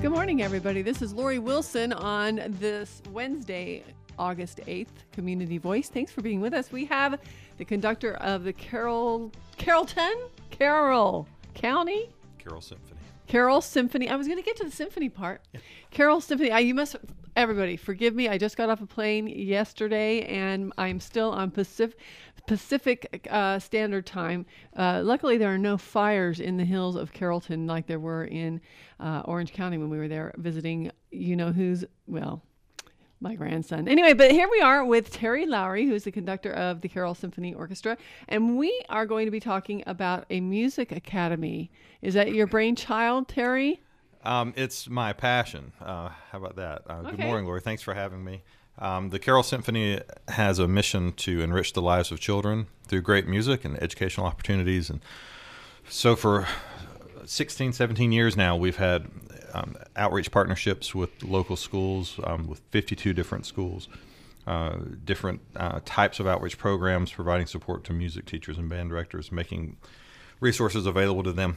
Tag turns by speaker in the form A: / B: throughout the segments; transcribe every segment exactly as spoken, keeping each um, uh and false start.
A: Good morning, everybody. This is Lori Wilson on this Wednesday, August eighth, Community Voice. Thanks for being with us. We have the conductor of the Carroll, Carrollton? Carroll County?
B: Carroll Symphony.
A: Carroll Symphony. I was going to get to the symphony part. Yeah. Carroll Symphony. I, you must, everybody, forgive me. I just got off a plane yesterday, and I'm still on Pacific, Pacific uh, Standard Time. Uh, luckily, there are no fires in the hills of Carrollton like there were in uh, Orange County when we were there visiting, you know who's, well, my grandson. Anyway, but here we are with Terry Lowry, who's the conductor of the Carroll Symphony Orchestra, and we are going to be talking about a music academy. Is that your brainchild, Terry?
B: Um, it's my passion. Uh, how about that? Uh,
A: Okay.
B: Good morning, Lori. Thanks for having me. Um, the Carroll Symphony has a mission to enrich the lives of children through great music and educational opportunities. And so for sixteen, seventeen years now, we've had um, outreach partnerships with local schools, um, with fifty-two different schools, uh, different uh, types of outreach programs, providing support to music teachers and band directors, making resources available to them.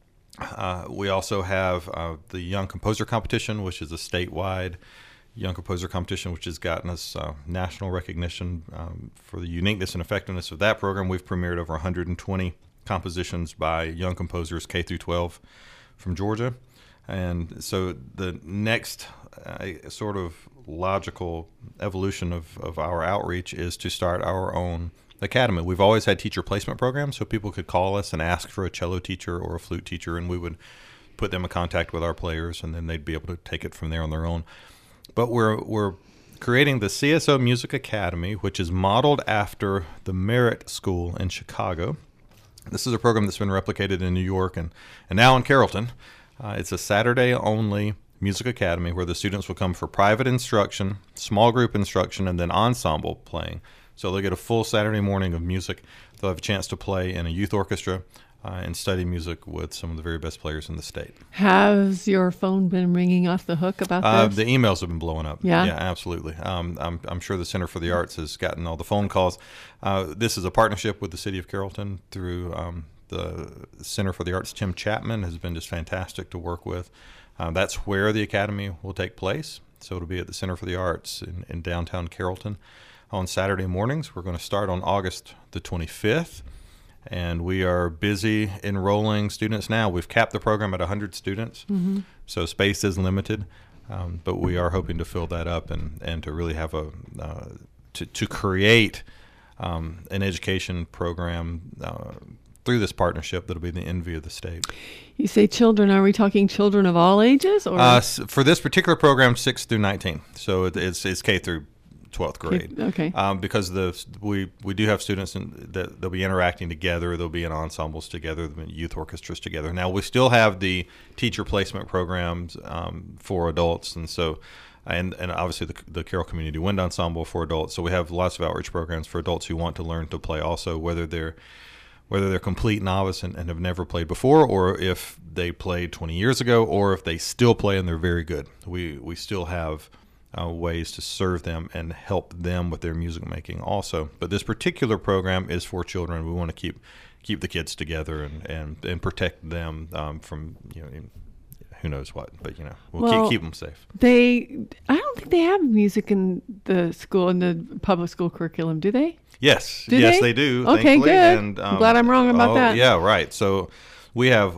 B: Uh, we also have uh, the Young Composer Competition, which is a statewide Young Composer Competition, which has gotten us uh, national recognition um, for the uniqueness and effectiveness of that program. We've premiered over one hundred twenty compositions by young composers K through twelve from Georgia. And so the next uh, sort of logical evolution of, of our outreach is to start our own academy. We've always had teacher placement programs, so people could call us and ask for a cello teacher or a flute teacher, and we would put them in contact with our players, and then they'd be able to take it from there on their own. But we're we're creating the C S O Music Academy, which is modeled after the Merit School in Chicago. This is a program that's been replicated in New York and, and now in Carrollton. Uh, it's a Saturday-only music academy where the students will come for private instruction, small group instruction, and then ensemble playing. So they'll get a full Saturday morning of music. They'll have a chance to play in a youth orchestra uh, and study music with some of the very best players in the state.
A: Has your phone been ringing off the hook about
B: Uh,
A: this?
B: the emails have been blowing up.
A: Yeah?
B: Yeah, absolutely. Um, I'm, I'm sure the Center for the Arts has gotten all the phone calls. Uh, this is a partnership with the City of Carrollton through um, the Center for the Arts. Tim Chapman has been just fantastic to work with. Uh, that's where the Academy will take place. So it'll be at the Center for the Arts in, in downtown Carrollton on Saturday mornings. We're going to start on August the twenty-fifth. And we are busy enrolling students now. We've capped the program at one hundred students, mm-hmm. so space is limited, um, but we are hoping to fill that up and, and to really have a, uh, to, to create um, an education program uh, through this partnership that'll be the envy of the state.
A: You say children. Are we talking children of all ages? Or
B: Uh, for this particular program, six through nineteen, so it, it's, it's K through twelfth grade.
A: Okay.
B: Um, because the we we do have students in, that they'll be interacting together. They'll be in ensembles together, they'll be in youth orchestras together. Now we still have the teacher placement programs um, for adults, and so and and obviously the, the Carroll Community Wind Ensemble for adults. So we have lots of outreach programs for adults who want to learn to play also, whether they're whether they're complete novice and, and have never played before, or if they played twenty years ago, or if they still play and they're very good. We we still have Uh, ways to serve them and help them with their music making also. But this particular program is for children. We want to keep keep the kids together and, and, and protect them um, from, you know, who knows what. But, you know, we'll,
A: Well,
B: keep, keep them safe.
A: They, I don't think they have music in the school, in the public school curriculum, do they?
B: Yes.
A: Do
B: yes,
A: they?
B: they do.
A: Okay,
B: thankfully.
A: good.
B: And,
A: I'm glad I'm wrong about
B: oh,
A: that.
B: Yeah, right. So we have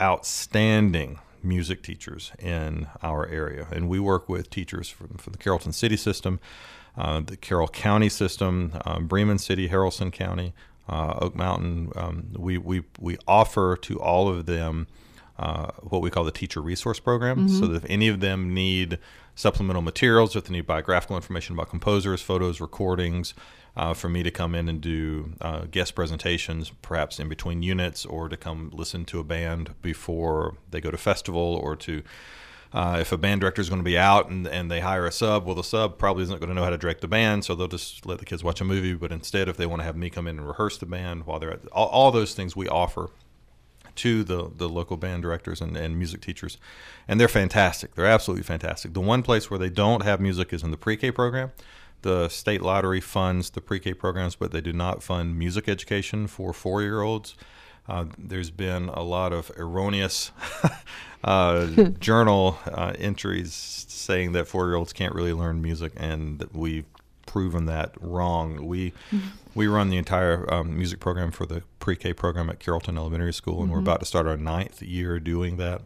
B: outstanding music teachers in our area, and we work with teachers from, from the Carrollton City system, uh, the Carroll County system, um, Bremen City, Haralson County, uh, Oak Mountain. Um, we, we, we offer to all of them uh, what we call the teacher resource program, mm-hmm. so that if any of them need supplemental materials, if they need biographical information about composers, photos, recordings, Uh, for me to come in and do uh, guest presentations, perhaps in between units, or to come listen to a band before they go to festival, or to, uh, if a band director is going to be out and, and they hire a sub, well, the sub probably isn't going to know how to direct the band, so they'll just let the kids watch a movie. But instead, if they want to have me come in and rehearse the band while they're at, all, all those things we offer to the, the local band directors and, and music teachers. And they're fantastic. They're absolutely fantastic. The one place where they don't have music is in the pre-K program. The state lottery funds the pre-K programs, but they do not fund music education for four-year-olds. Uh, there's been a lot of erroneous uh, journal uh, entries saying that four-year-olds can't really learn music, and we've proven that wrong. We mm-hmm. we run the entire um, music program for the pre-K program at Carrollton Elementary School, and mm-hmm. we're about to start our ninth year doing that.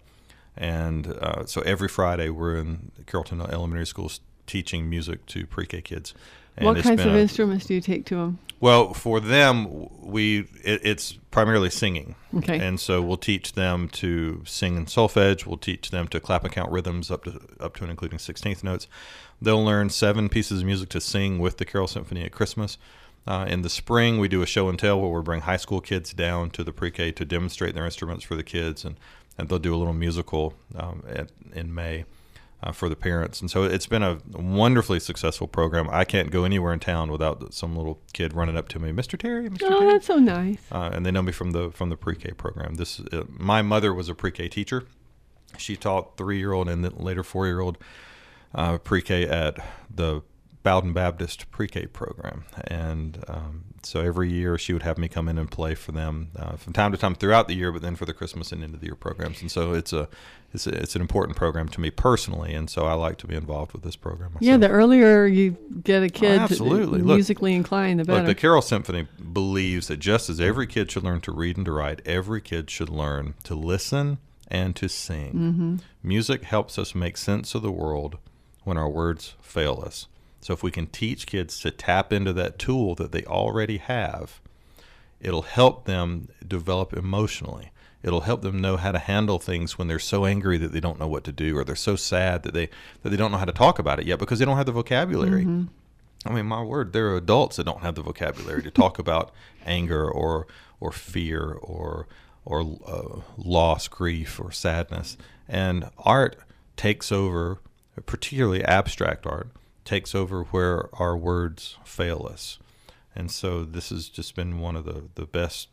B: And uh, so every Friday we're in Carrollton Elementary School teaching music to pre-K kids. And
A: what kinds of a, instruments do you take to them?
B: Well, for them, we it, it's primarily singing.
A: Okay.
B: And so we'll teach them to sing in solfege. We'll teach them to clap and count rhythms up to up to and including sixteenth notes. They'll learn seven pieces of music to sing with the Carol Symphony at Christmas. Uh, in the spring, we do a show and tell where we bring high school kids down to the pre-K to demonstrate their instruments for the kids, and, and they'll do a little musical um, at, in May. Uh, for the parents. And so it's been a wonderfully successful program. I can't go anywhere in town without some little kid running up to me, Mister Terry, Mister
A: Oh,
B: Terry.
A: That's so nice.
B: Uh, and they know me from the from the pre-K program. This uh, my mother was a pre-K teacher. She taught three-year-old and then later four-year-old uh, pre-K at the Bowden Baptist pre-K program. And um, so every year she would have me come in and play for them uh, from time to time throughout the year, but then for the Christmas and end of the year programs. And so it's a it's a, it's an important program to me personally, and so I like to be involved with this program myself.
A: Yeah, the earlier you get a kid
B: oh, absolutely.
A: To,
B: look,
A: musically inclined, the better.
B: Look, the Carol Symphony believes that just as every kid should learn to read and to write, every kid should learn to listen and to sing.
A: Mm-hmm.
B: Music helps us make sense of the world when our words fail us. So if we can teach kids to tap into that tool that they already have, it'll help them develop emotionally. It'll help them know how to handle things when they're so angry that they don't know what to do, or they're so sad that they that they don't know how to talk about it yet because they don't have the vocabulary.
A: Mm-hmm.
B: I mean, my word, there are adults that don't have the vocabulary to talk about anger or or fear or or uh, loss, grief, or sadness. And art takes over, particularly abstract art, takes over where our words fail us. And so this has just been one of the, the best,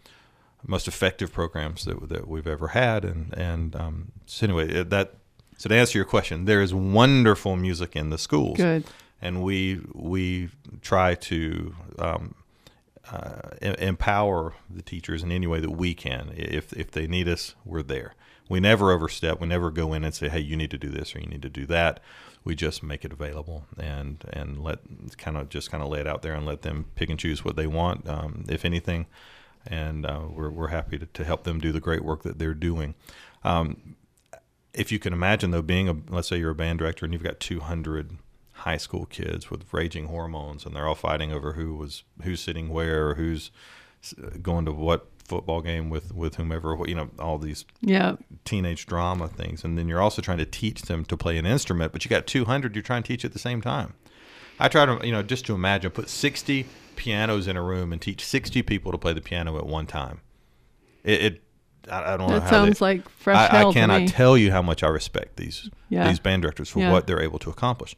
B: most effective programs that that we've ever had. And, and um, so anyway, that so to answer your question, there is wonderful music in the schools.
A: Good.
B: And we we try to um, uh, empower the teachers in any way that we can. If if they need us, we're there. We never overstep. We never go in and say, hey, you need to do this or you need to do that. We just make it available and and let kind of just kind of lay it out there and let them pick and choose what they want, um, if anything. And uh, we're we're happy to, to help them do the great work that they're doing. Um, if you can imagine, though, being a let's say you're a band director and you've got two hundred high school kids with raging hormones and they're all fighting over who was who's sitting where, or who's going to what football game with with whomever, you know, all these
A: yeah.
B: teenage drama things. And then you're also trying to teach them to play an instrument, but you got two hundred you're trying to teach at the same time. I try to, you know, just to imagine, put sixty pianos in a room and teach sixty people to play the piano at one time. It, it I, I don't know
A: that
B: how
A: sounds
B: they,
A: like fresh
B: I,
A: hell
B: I cannot
A: to me.
B: tell you how much I respect these
A: yeah.
B: these band directors for
A: yeah.
B: what they're able to accomplish.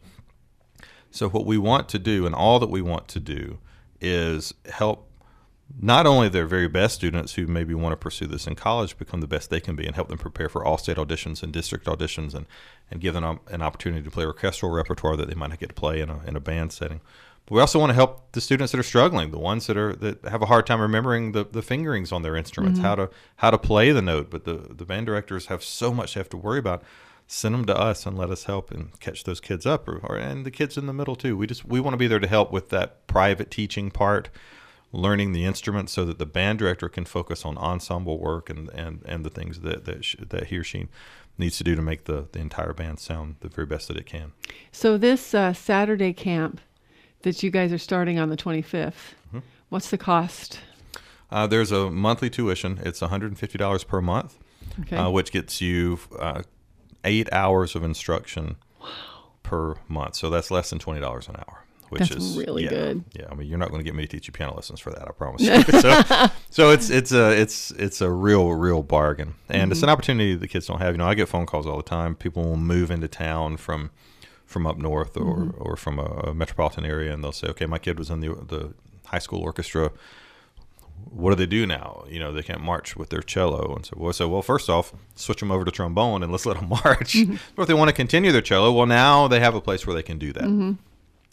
B: So what we want to do, and all that we want to do, is help not only their very best students who maybe want to pursue this in college become the best they can be, and help them prepare for all state auditions and district auditions, and, and give them an opportunity to play orchestral repertoire that they might not get to play in a in a band setting. But we also want to help the students that are struggling, the ones that are that have a hard time remembering the, the fingerings on their instruments,
A: mm-hmm.
B: how to how to play the note. But the, the band directors have so much they have to worry about. Send them to us and let us help and catch those kids up, or, or and the kids in the middle too. We just we want to be there to help with that private teaching part, learning the instruments, so that the band director can focus on ensemble work and, and, and the things that that, sh- that he or she needs to do to make the, the entire band sound the very best that it can.
A: So this uh, Saturday camp that you guys are starting on the twenty-fifth, mm-hmm. what's the cost?
B: Uh, there's a monthly tuition. It's one hundred fifty dollars per month,
A: okay.
B: uh, which gets you uh, eight hours of instruction
A: wow.
B: per month. So that's less than twenty dollars an hour. Which
A: That's
B: is
A: really
B: yeah,
A: good.
B: Yeah, I mean, you're not going to get me to teach you piano lessons for that, I promise you. so, so it's it's a it's it's a real real bargain, and mm-hmm. it's an opportunity the kids don't have. You know, I get phone calls all the time. People will move into town from from up north or mm-hmm. or from a, a metropolitan area, and they'll say, "Okay, my kid was in the the high school orchestra. What do they do now? You know, they can't march with their cello." And so, well, so well, first off, switch them over to trombone and let's let them march. Mm-hmm. But if they want to continue their cello, well, now they have a place where they can do that.
A: Mm-hmm.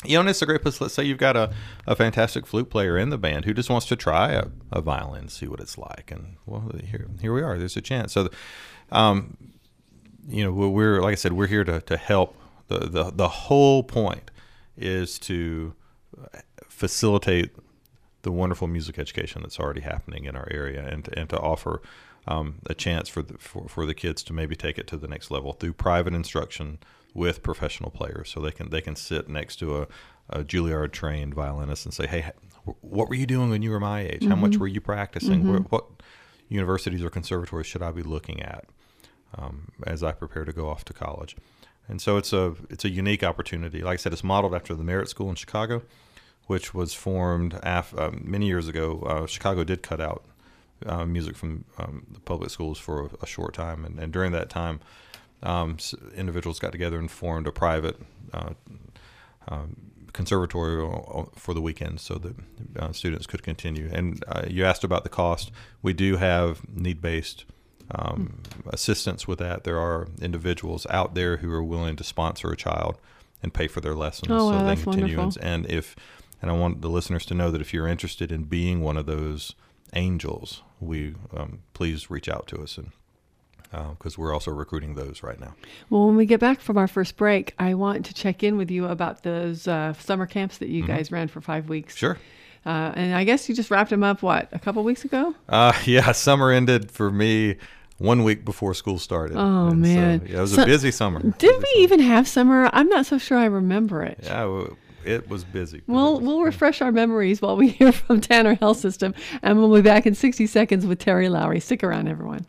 B: You know, and it's a great place. Let's say you've got a, a fantastic flute player in the band who just wants to try a, a violin, see what it's like. And, well, here here we are. There's a chance. So, um, you know, we're, like I said, we're here to, to help. The, the, the whole point is to facilitate the wonderful music education that's already happening in our area, and to, and to offer um, a chance for the, for, for the kids to maybe take it to the next level through private instruction with professional players, so they can they can sit next to a, a Juilliard trained violinist and say, hey, what were you doing when you were my age? Mm-hmm. How much were you practicing? Mm-hmm. Where, what universities or conservatories should I be looking at um, as I prepare to go off to college? And so it's a it's a unique opportunity. Like I said, it's modeled after the Merit School in Chicago, which was formed af- uh, many years ago. Uh, Chicago did cut out uh, music from um, the public schools for a, a short time, and, and during that time, Um, individuals got together and formed a private uh, um, conservatory for the weekend so that uh, students could continue. And uh, you asked about the cost. We do have need-based um, mm. assistance with that. There are individuals out there who are willing to sponsor a child and pay for their lessons
A: oh,
B: so
A: wow,
B: they
A: that's
B: continue.
A: wonderful.
B: And if, and I want the listeners to know that if you're interested in being one of those angels, we um, please reach out to us, and because uh, we're also recruiting those right now.
A: Well, when we get back from our first break, I want to check in with you about those uh, summer camps that you mm-hmm. guys ran for five weeks.
B: Sure.
A: Uh, and I guess you just wrapped them up, what, a couple weeks ago?
B: Uh, yeah, summer ended for me one week before school started.
A: Oh,
B: and
A: man.
B: So, yeah, it was
A: so,
B: a busy summer.
A: Did
B: busy
A: we
B: summer.
A: even have summer? I'm not so sure I remember it.
B: Yeah, it was busy.
A: Well,
B: was,
A: we'll refresh our memories while we hear from Tanner Health System, and we'll be back in sixty seconds with Terry Lowry. Stick around, everyone.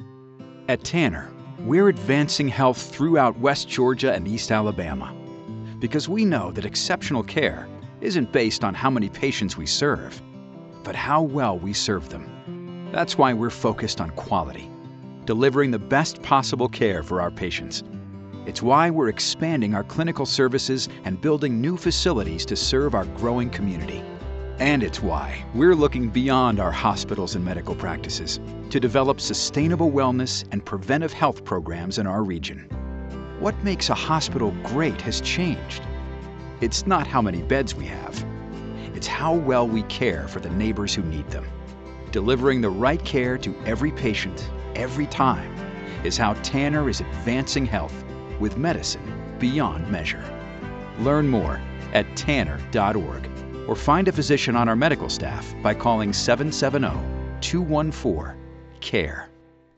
C: At Tanner, we're advancing health throughout West Georgia and East Alabama, because we know that exceptional care isn't based on how many patients we serve, but how well we serve them. That's why we're focused on quality, delivering the best possible care for our patients. It's why we're expanding our clinical services and building new facilities to serve our growing community. And it's why we're looking beyond our hospitals and medical practices to develop sustainable wellness and preventive health programs in our region. What makes a hospital great has changed. It's not how many beds we have. It's how well we care for the neighbors who need them. Delivering the right care to every patient, every time, is how Tanner is advancing health with medicine beyond measure. Learn more at tanner dot org. or find a physician on our medical staff by calling seven seven zero, two one four, C A R E.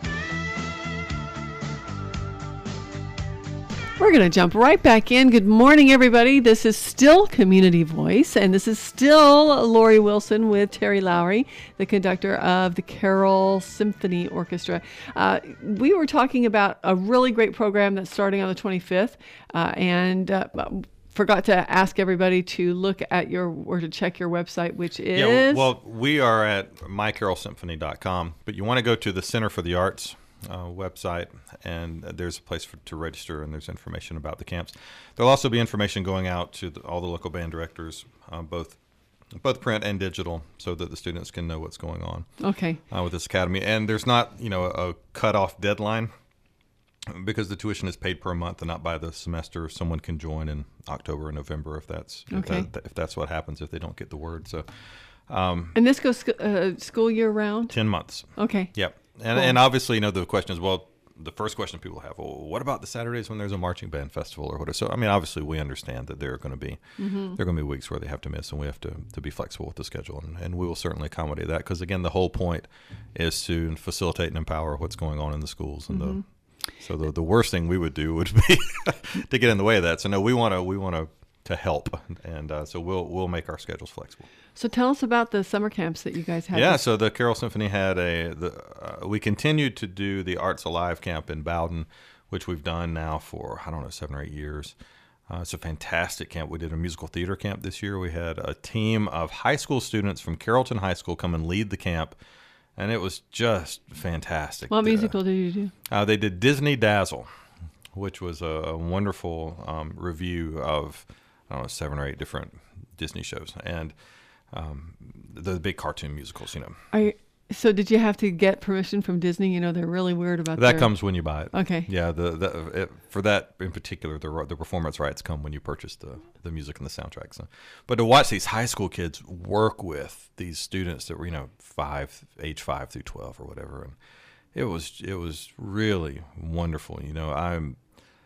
A: We're going to jump right back in. Good morning, everybody. This is still Community Voice, and this is still Lori Wilson with Terry Lowry, the conductor of the Carroll Symphony Orchestra. Uh, we were talking about a really great program that's starting on the twenty-fifth, uh, and uh, forgot to ask everybody to look at your, or to check your website, which is...
B: Yeah, well, we are at my carroll symphony dot com, but you want to go to the Center for the Arts uh, website, and there's a place for, to register, and there's information about the camps. There'll also be information going out to the, all the local band directors, uh, both both print and digital, so that the students can know what's going on
A: okay.
B: uh, with this academy. And there's not, you know, a cutoff deadline, because the tuition is paid per month and not by the semester. Someone can join in October or November if that's
A: okay.
B: if, that, if that's what happens, if they don't get the word. So, um,
A: and this goes uh, school year round?
B: ten months.
A: Okay.
B: Yep. And
A: cool.
B: and obviously, you know, the question is, well, the first question people have, well, what about the Saturdays when there's a marching band festival or whatever? So, I mean, obviously, we understand that there are going to be mm-hmm. there are going to be weeks where they have to miss, and we have to, to be flexible with the schedule, and, and we will certainly accommodate that, because again, the whole point is to facilitate and empower what's going on in the schools, and mm-hmm. the So the the worst thing we would do would be to get in the way of that. So no, we want to we want to to help, and uh, so we'll we'll make our schedules flexible.
A: So tell us about the summer camps that you guys had.
B: Yeah, so the Carroll Symphony had a the uh, we continued to do the Arts Alive camp in Bowden, which we've done now for I don't know seven or eight years. Uh, it's a fantastic camp. We did a musical theater camp this year. We had a team of high school students from Carrollton High School come and lead the camp. And it was just fantastic.
A: What musical uh, did you do?
B: Uh, they did Disney Dazzle, which was a, a wonderful um, review of, I don't know, seven or eight different Disney shows. And um, the big cartoon musicals, you know.
A: Are you, So did you have to get permission from Disney? You know, they're really weird about
B: That
A: their...
B: comes when you buy it.
A: Okay.
B: Yeah, the, the it, for that in particular, the the performance rights come when you purchase the, the music and the soundtrack. So, but to watch these high school kids work with these students that were, you know, five, age five through twelve or whatever, and it was it was really wonderful. You know, I'm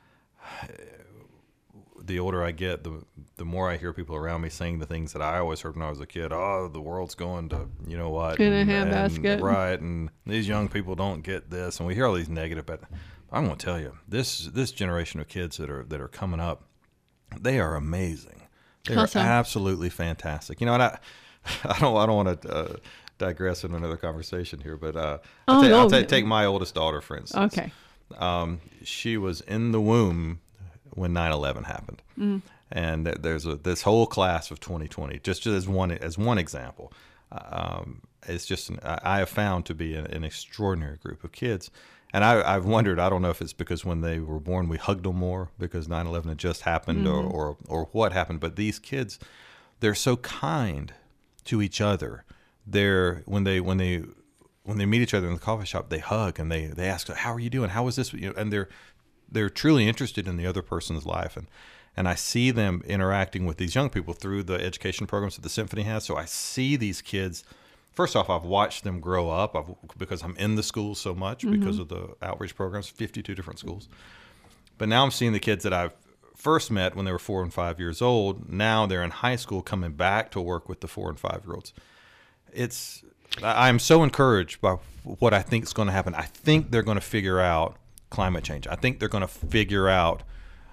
B: the older I get, the the more I hear people around me saying the things that I always heard when I was a kid. Oh, the world's going to, you know what,
A: in a
B: and,
A: handbasket,
B: and, right? And these young people don't get this, and we hear all these negative. But I'm going to tell you, this this generation of kids that are that are coming up, they are amazing. They are
A: awesome.
B: Absolutely fantastic. You know, and I I don't I don't want to uh, digress in another conversation here, but uh, I'll,
A: oh,
B: ta-
A: no.
B: I'll ta- take my oldest daughter for instance.
A: Okay.
B: Um, she was in the womb when nine eleven happened.
A: Mm.
B: And there's a, this whole class of twenty twenty, just as one as one example. Um, it's just an, I have found to be an, an extraordinary group of kids, and I, I've wondered. I don't know if it's because when they were born we hugged them more because nine eleven had just happened, mm-hmm. or, or or what happened. But these kids, they're so kind to each other. They're when they when they when they meet each other in the coffee shop, they hug and they they ask, "How are you doing? How was this?" You know, and they're they're truly interested in the other person's life. And And I see them interacting with these young people through the education programs that the Symphony has. So I see these kids. First off, I've watched them grow up I've, because I'm in the schools so much mm-hmm. because of the outreach programs, fifty-two different schools. But now I'm seeing the kids that I've first met when they were four and five years old. Now they're in high school coming back to work with the four and five-year-olds. It's I'm so encouraged by what I think is going to happen. I think they're going to figure out climate change. I think they're going to figure out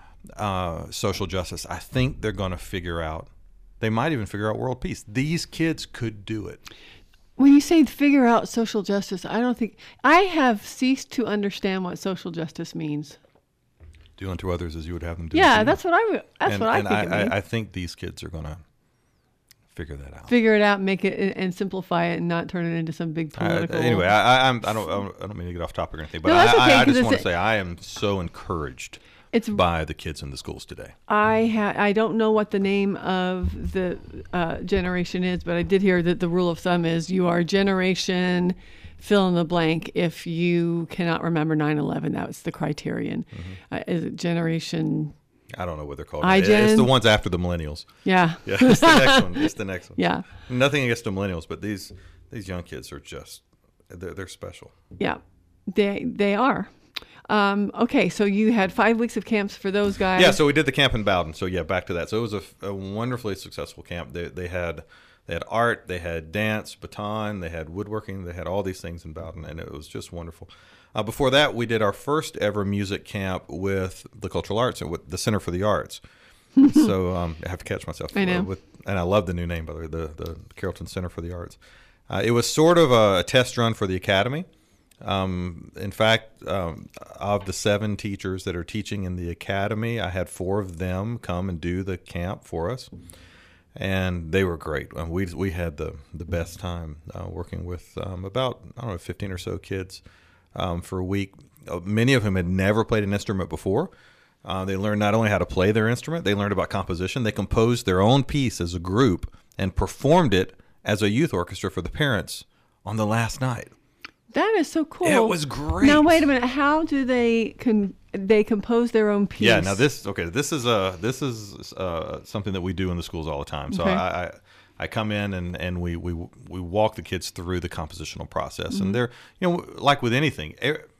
B: uh, social justice. I think they're going to figure out, they might even figure out world peace. These kids could do it.
A: When you say figure out social justice, I don't think, I have ceased to understand what social justice means.
B: Do unto others as you would have them do.
A: Yeah, that's what I would, that's
B: and,
A: what I
B: and
A: think
B: I,
A: it means.
B: I, I think these kids are going to figure that out.
A: Figure it out, make it, and simplify it, and not turn it into some big political.
B: Uh, anyway, I, I'm, I don't, I don't mean to get off topic or anything, but
A: no,
B: I,
A: okay,
B: I, I just want
A: a,
B: to say I am so encouraged
A: it's,
B: by the kids in the schools today.
A: I ha- I don't know what the name of the uh, generation is, but I did hear that the rule of thumb is you are generation fill in the blank if you cannot remember nine eleven. That was the criterion. Mm-hmm. Uh, is it generation?
B: I don't know what they're called.
A: iGen?
B: It's the ones after the millennials.
A: Yeah.
B: Yeah, it's the next one. It's the next one.
A: Yeah.
B: Nothing against the millennials, but these these young kids are just, they're, they're special.
A: Yeah, they they are. Um, okay, so you had five weeks of camps for those guys.
B: Yeah, so we did the camp in Bowden. So yeah, back to that. So it was a, a wonderfully successful camp. They they had they had art, they had dance, baton, they had woodworking, they had all these things in Bowden, and it was just wonderful. Uh, before that, we did our first ever music camp with the Cultural Arts and with the Center for the Arts. so um, I have to catch myself.
A: I know.
B: Uh, with, and I love the new name, by the way, the, the Carrollton Center for the Arts. Uh, it was sort of a test run for the academy. Um, in fact, um, of the seven teachers that are teaching in the academy, I had four of them come and do the camp for us. And they were great. And we we had the, the best time uh, working with um, about, I don't know, fifteen or so kids um, for a week. Uh, many of them had never played an instrument before. Uh, they learned not only how to play their instrument, they learned about composition. They composed their own piece as a group and performed it as a youth orchestra for the parents on the last night.
A: That is so cool.
B: It was great.
A: Now, wait a minute. How do they con- they compose their own piece?
B: Yeah. Now this okay. This is a this is uh, something that we do in the schools all the time. So
A: okay.
B: I, I I come in and, and we, we we walk the kids through the compositional process, mm-hmm. and they're you know like with anything,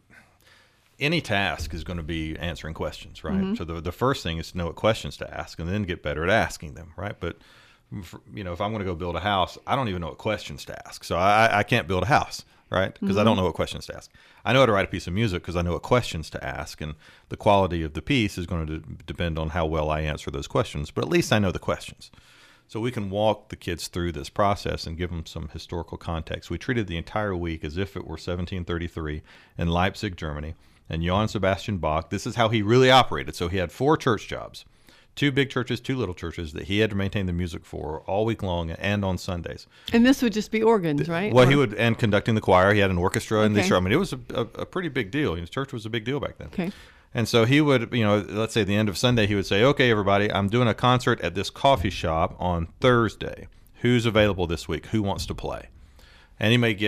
B: any task is going to be answering questions, right? Mm-hmm. So the the first thing is to know what questions to ask, and then get better at asking them, right? But you know, if I'm going to go build a house, I don't even know what questions to ask, so I I can't build a house. Right? Because mm-hmm. I don't know what questions to ask. I know how to write a piece of music because I know what questions to ask, and the quality of the piece is going to depend on how well I answer those questions, but at least I know the questions. So we can walk the kids through this process and give them some historical context. We treated the entire week as if it were seventeen thirty-three in Leipzig, Germany, and Johann Sebastian Bach, this is how he really operated. So he had four church jobs, two big churches, two little churches that he had to maintain the music for all week long and on Sundays.
A: And this would just be organs, right?
B: Well,
A: or?
B: he would, and conducting the choir. He had an orchestra in
A: okay.
B: the church. I mean, it was a, a, a pretty big deal. You know, church was a big deal back then.
A: Okay.
B: And so he would, you know, let's say at the end of Sunday, he would say, okay, everybody, I'm doing a concert at this coffee shop on Thursday. Who's available this week? Who wants to play? And he may get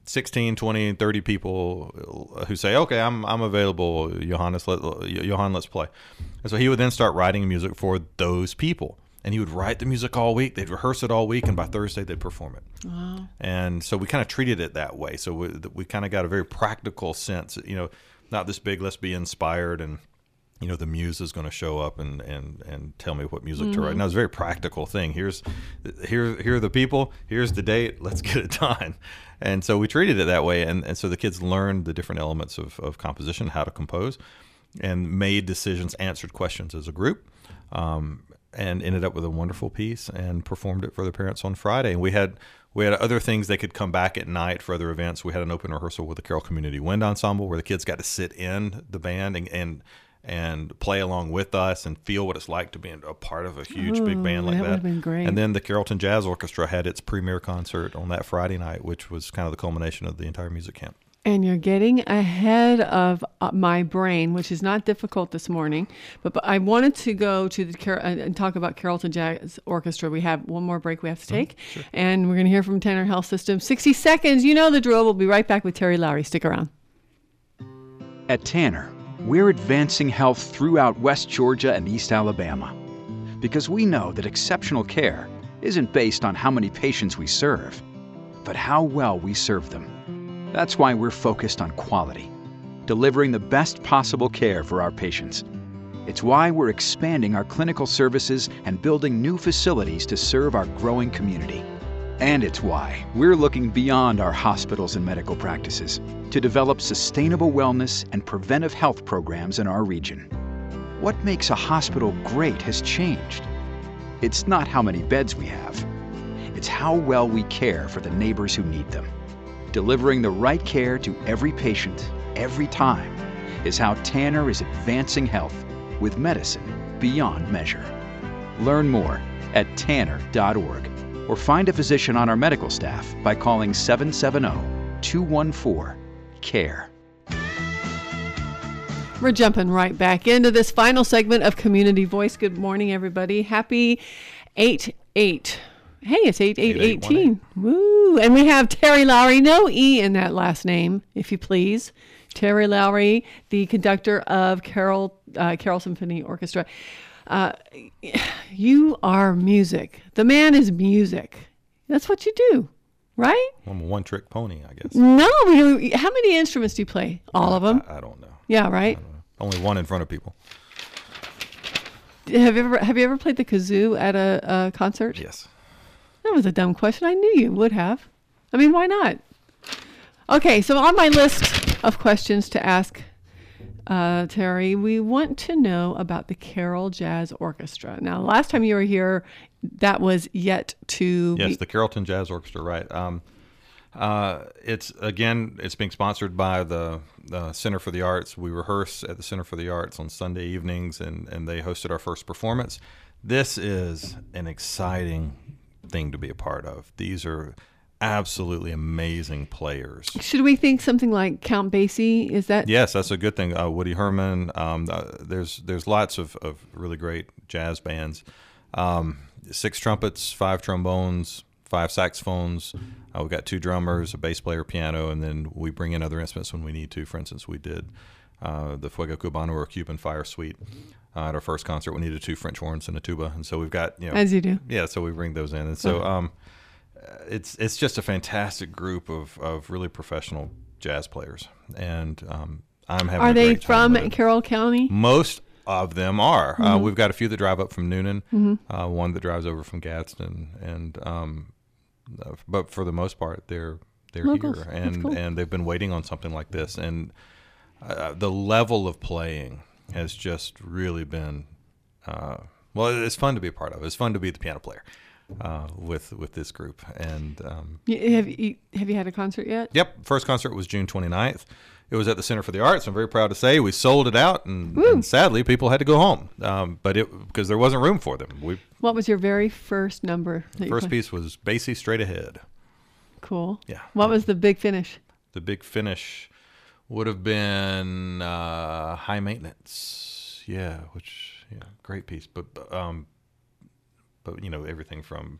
B: sixteen, twenty, thirty people who say, okay, I'm I'm available, Johannes, let, Johan, let's play. And so he would then start writing music for those people. And he would write the music all week. They'd rehearse it all week, and by Thursday they'd perform it.
A: Wow.
B: And so we kind of treated it that way. So we, we kind of got a very practical sense, you know, not this big, let's be inspired, and, you know, the muse is going to show up and, and, and tell me what music mm-hmm. to write. Now, it's a very practical thing. Here's here here are the people. Here's the date. Let's get it done. And so we treated it that way. And, and so the kids learned the different elements of, of composition, how to compose, and made decisions, answered questions as a group. Um, and ended up with a wonderful piece and performed it for the parents on Friday. And we had we had other things they could come back at night for other events. We had an open rehearsal with the Carroll Community Wind Ensemble where the kids got to sit in the band and and, and play along with us and feel what it's like to be a part of a huge
A: Ooh,
B: big band like
A: that.
B: that.
A: Would have been great.
B: And then the Carrollton Jazz Orchestra had its premiere concert on that Friday night, which was kind of the culmination of the entire music camp.
A: And you're getting ahead of uh, my brain, which is not difficult this morning. But, but I wanted to go to the Car- and talk about Carrollton Jazz Orchestra. We have one more break we have to take. Mm, sure. And we're going to hear from Tanner Health System. sixty seconds. You know the drill. We'll be right back with Terry Lowry. Stick around.
C: At Tanner, we're advancing health throughout West Georgia and East Alabama. Because we know that exceptional care isn't based on how many patients we serve, but how well we serve them. That's why we're focused on quality, delivering the best possible care for our patients. It's why we're expanding our clinical services and building new facilities to serve our growing community. And it's why we're looking beyond our hospitals and medical practices to develop sustainable wellness and preventive health programs in our region. What makes a hospital great has changed. It's not how many beds we have. It's how well we care for the neighbors who need them. Delivering the right care to every patient, every time, is how Tanner is advancing health with medicine beyond measure. Learn more at tanner dot org or find a physician on our medical staff by calling seven seven zero, two one four, C A R E.
A: We're jumping right back into this final segment of Community Voice. Good morning, everybody. Happy eight eight. Hey, it's eight eight eighteen. Woo! And we have Terry Lowry, no E in that last name, if you please. Terry Lowry, the conductor of Carroll uh, Carroll Symphony Orchestra. Uh, you are music. The man is music. That's what you do, right?
B: I'm a one-trick pony, I guess.
A: No, we, how many instruments do you play? All
B: I,
A: of them?
B: I, I don't know.
A: Yeah, right?
B: Only one in front of people.
A: Have you ever have you ever played the kazoo at a, a concert?
B: Yes.
A: That was a dumb question. I knew you would have. I mean, why not? Okay, so on my list of questions to ask uh, Terry, we want to know about the Carroll Jazz Orchestra. Now, last time you were here, that was yet to
B: Yes,
A: be-
B: the Carrollton Jazz Orchestra, right. Um, uh, it's, again, it's being sponsored by the, the Center for the Arts. We rehearse at the Center for the Arts on Sunday evenings, and, and they hosted our first performance. This is an exciting thing to be a part of. These are absolutely amazing players.
A: Should we think something like Count Basie? Is that?
B: Yes, that's a good thing. Uh, Woody Herman. Um, uh, there's there's lots of, of really great jazz bands. Um, six trumpets, five trombones, five saxophones. Uh, we've got two drummers, a bass player, piano, and then we bring in other instruments when we need to. For instance, we did uh, the Fuego Cubano or Cuban Fire Suite. Uh, at our first concert, we needed two French horns and a tuba, and so we've got, you know,
A: as you do,
B: yeah. So we bring those in, and so um, it's it's just a fantastic group of, of really professional jazz players, and um, I'm having.
A: Are
B: a
A: they
B: great time
A: from Carroll County?
B: Most of them are.
A: Mm-hmm.
B: Uh, we've got a few that drive up from Noonan,
A: mm-hmm.
B: uh, one that drives over from Gadsden, and um, uh, but for the most part, they're they're
A: Locals.
B: here, and
A: cool.
B: and they've been waiting on something like this, and uh, the level of playing has just really been. Uh, well, it's fun to be a part of. It's fun to be the piano player uh, with with this group. And um,
A: have you have you had a concert yet?
B: Yep, first concert was June twenty-ninth. It was at the Center for the Arts. I'm very proud to say we sold it out, and, and sadly, people had to go home. Um, but it because there wasn't room for them. We
A: What was your very first number? That
B: first
A: you
B: piece was Basie Straight Ahead.
A: Cool.
B: Yeah.
A: What was the big finish?
B: The big finish would have been uh, High Maintenance. Yeah, which. Yeah, great piece, but um, but you know everything from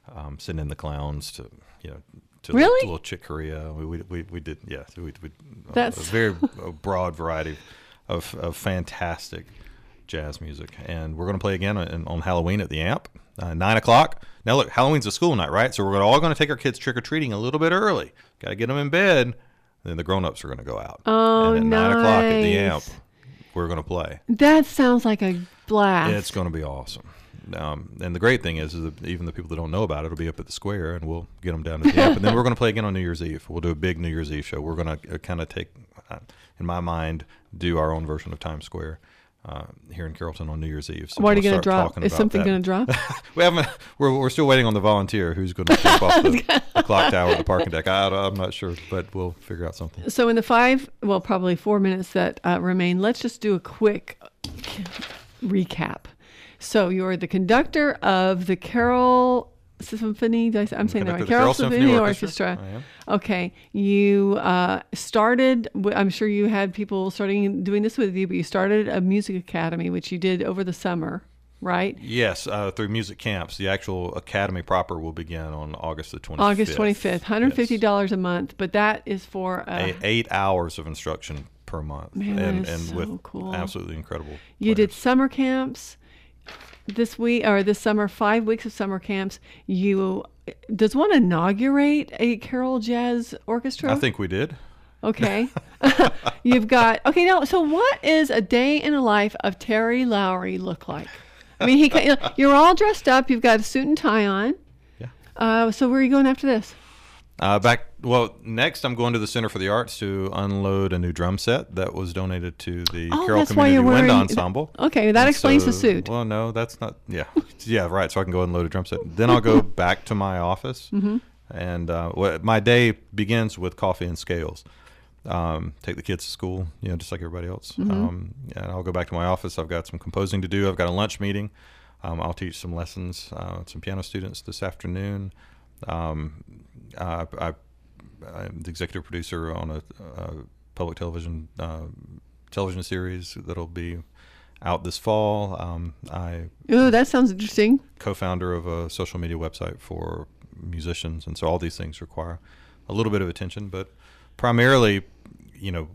B: um, Send in the Clowns to, you know, to
A: Really?
B: Little Chick Corea. We, we, we, we did, yeah, we, we,
A: That's-
B: a very a broad variety of, of fantastic jazz music. And we're going to play again on, on Halloween at the Amp, uh, nine o'clock. Now, look, Halloween's a school night, right? So we're all going to take our kids trick-or-treating a little bit early. Got to get them in bed. Then the grown-ups are going to go out.
A: Oh,
B: and at nine o'clock at the Amp,
A: nice.
B: we're going to play.
A: That sounds like a blast.
B: It's going to be awesome. Um, and the great thing is, is that even the people that don't know about it will be up at the square, and we'll get them down to the Amp. And then we're going to play again on New Year's Eve. We'll do a big New Year's Eve show. We're going to uh, kind of take, uh, in my mind, do our own version of Times Square uh, here in Carrollton on New Year's Eve. So
A: What are you
B: we'll
A: going to
B: start
A: drop?
B: talking
A: Is
B: about
A: something
B: that.
A: going to drop?
B: we haven't. We're we're still waiting on the volunteer who's going to jump off the, the clock tower, the parking deck. I, I'm not sure, but we'll figure out something.
A: So in the five, well, probably four minutes that uh, remain, let's just do a quick recap. So you're the conductor of the Carroll Symphony. Did I say, I'm saying that right.
B: Conductor of the
A: Carroll
B: Carroll
A: Symphony,
B: Symphony
A: Orchestra.
B: Orchestra. I am.
A: Okay. You uh, started, w- I'm sure you had people starting doing this with you, but you started a music academy, which you did over the summer, right?
B: Yes, uh, through music camps. The actual academy proper will begin on August the twenty-fifth.
A: August twenty-fifth, one hundred fifty dollars
B: Yes.
A: a month, but that is for uh,
B: A- eight hours of instruction per month.
A: Man, that
B: and
A: is
B: and
A: so
B: with
A: cool.
B: absolutely incredible
A: You did
B: players.
A: summer camps this week or this summer, five weeks of summer camps. You does one inaugurate a Carroll Jazz Orchestra?
B: I think we did.
A: Okay. You've got okay now. So what is a day in the life of Terry Lowry look like? I mean, he ca- you're all dressed up. You've got a suit and tie on.
B: Yeah.
A: Uh, so where are you going after this?
B: Uh, back well, next I'm going to the Center for the Arts to unload a new drum set that was donated to the
A: Oh,
B: Carroll
A: that's why
B: Community
A: you're
B: Wind
A: wearing-
B: Ensemble.
A: Okay, that
B: And
A: explains the
B: so-
A: suit.
B: Well, no, that's not. Yeah, yeah, right. So I can go and load a drum set. Then I'll go back to my office,
A: Mm-hmm.
B: and uh, what, my day begins with coffee and scales. Um, take the kids to school, you know, just like everybody else.
A: Mm-hmm.
B: Um, and I'll go back to my office. I've got some composing to do. I've got a lunch meeting. Um, I'll teach some lessons, uh, some piano students this afternoon. Um, I, I, I'm the executive producer on a, a public television uh, television series that'll be out this fall. Um, I
A: Oh, that sounds interesting.
B: co-founder of a social media website for musicians, and so all these things require a little bit of attention, but primarily, you know,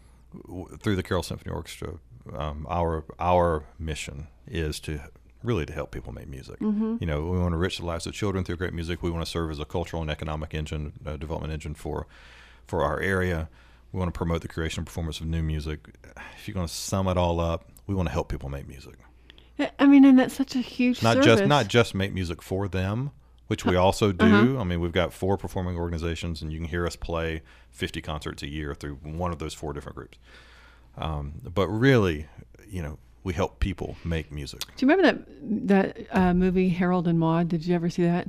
B: w- through the Carroll Symphony Orchestra, um, our our mission is to really to help people make music.
A: Mm-hmm.
B: You know, we want to enrich the lives of children through great music. We want to serve as a cultural and economic engine, uh, development engine for for our area. We want to promote the creation and performance of new music. If you're going to sum it all up, we want to help people make music.
A: I mean, and that's such a huge
B: Not
A: service.
B: just not just make music for them, which we also do.
A: Uh-huh.
B: I mean, we've got four performing organizations, and you can hear us play fifty concerts a year through one of those four different groups. Um, but really, you know, we help people make music.
A: Do you remember that that uh, movie Harold and Maude? Did you ever see that?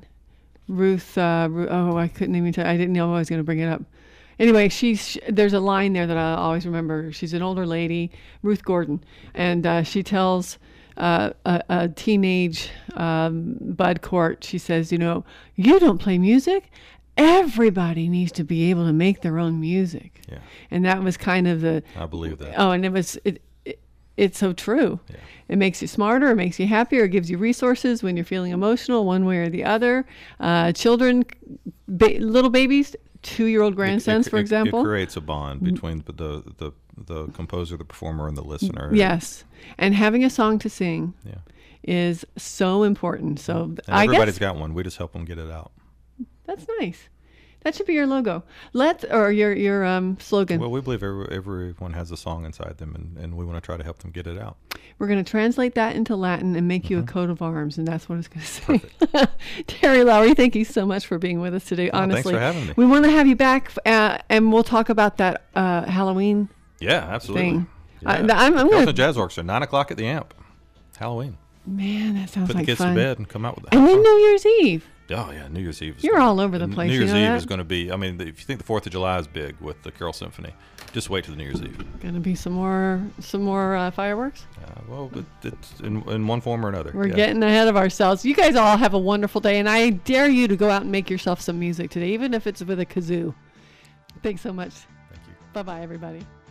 A: Ruth. Uh, Ru- oh, I couldn't even tell. I didn't know I was going to bring it up. Anyway, she's she, there's a line there that I always remember. She's an older lady, Ruth Gordon, and uh, she tells uh, a, a teenage um, Bud Court. She says, "You know, you don't play music. Everybody needs to be able to make their own music."
B: Yeah,
A: And that was kind of the.
B: I believe that.
A: Oh, and it was it. it it's so true.
B: Yeah.
A: It makes you smarter. It makes you happier. It gives you resources when you're feeling emotional, one way or the other. Uh, children, ba- little babies, two-year-old grandsons,
B: It- it-
A: for
B: it-
A: example.
B: it creates a bond between the the the, the composer, the performer, and the listener.
A: Yes, and having a song to sing
B: Yeah.
A: is so important. So
B: And
A: I
B: everybody's
A: guess
B: got one. We just help them get it out.
A: that's nice. That should be your logo. Let or your your um, slogan.
B: Well, we believe every, everyone has a song inside them, and, and we want to try to help them get it out.
A: We're going to translate that into Latin and make you a coat of arms, and that's what it's going to say.
B: Perfect.
A: Terry Lowry, thank you so much for being with us today.
B: Oh, thanks
A: Honestly,
B: for having me.
A: we want to have you back, uh, and we'll talk about that uh, Halloween
B: Yeah, absolutely.
A: thing.
B: Yeah.
A: Uh, I'm, I'm
B: Carrollton
A: going to.
B: Jazz Orchestra, nine o'clock at the Amp. Halloween.
A: Man, that sounds
B: Put
A: like
B: the kids
A: fun.
B: to bed and come out with that.
A: And then New Year's Eve.
B: Oh yeah, New Year's Eve. Is
A: You're
B: gonna-
A: all over the place,
B: New
A: you
B: Year's
A: know
B: Eve
A: that?
B: is going to be. I mean, if you think the Fourth of July is big with the Carroll Symphony, just wait till the New Year's Eve.
A: Going to be some more some more uh, fireworks.
B: Uh, well, it, it's in, in one form or another.
A: We're
B: yeah.
A: getting ahead of ourselves. You guys all have a wonderful day, and I dare you to go out and make yourself some music today, even if it's with a kazoo. Thanks so much.
B: Thank you.
A: Bye bye, everybody.